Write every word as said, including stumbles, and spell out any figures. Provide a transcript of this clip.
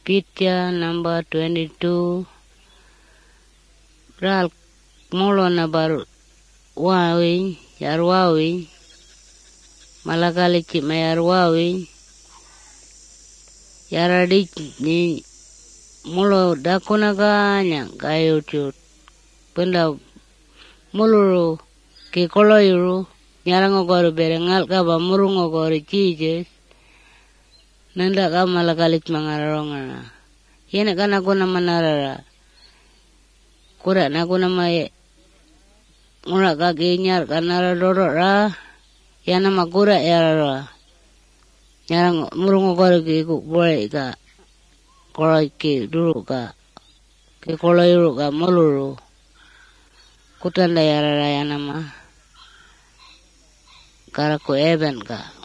Pitya number twenty-two. Ral molo na bar wawi yarwawi. Malakali cik mayarwawi. Yaradik ni molo dakunaga kayo cut. Penda muluru ke koloyuru nyarang ogoro berengal ka ba murung ogoro cijes. Nanda ka malakalit mangarongana. Yena kana kuna manarara. Kura na kuna may mura ka ginyar kanara dorora. Yana makura yarara. Nyarang murung ogoro ki boleh ka. Koloi ki dulu ka. Ki koloyuru ka muluru. Kutanda yarara yana ma. Karaku eben ka.